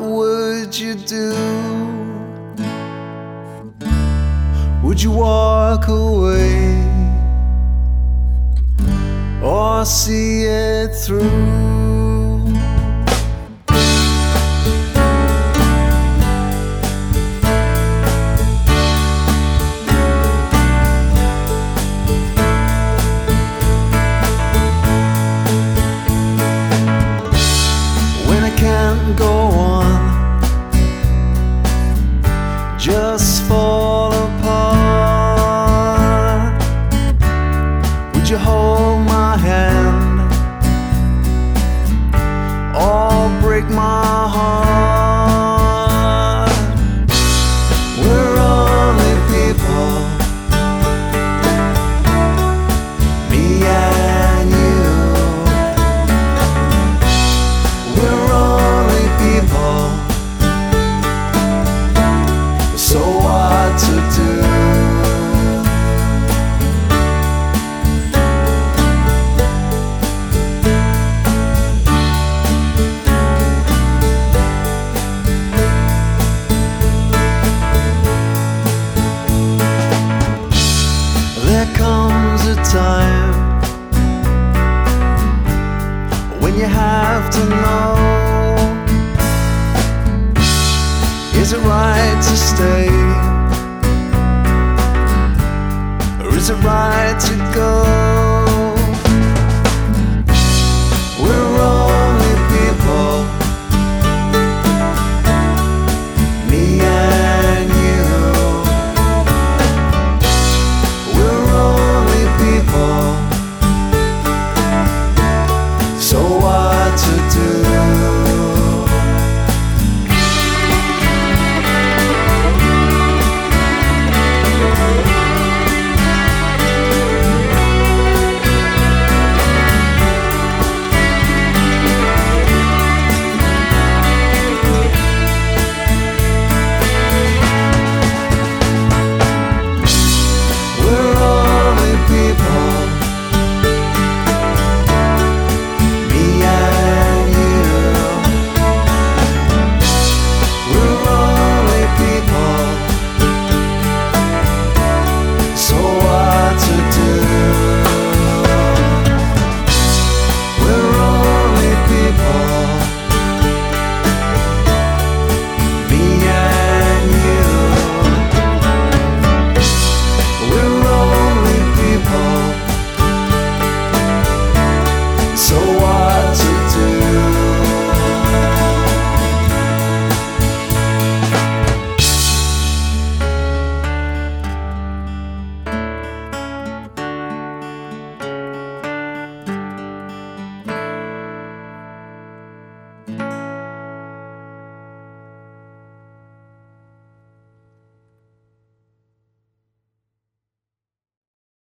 would you do? Would you walk away or see it through? When I can't go on, just fall apart, would you hold my hand or break my heart? We're only people, me and you. We're only people, so what to do? There comes a time when you have to know, is it right to stay, or is it right to go?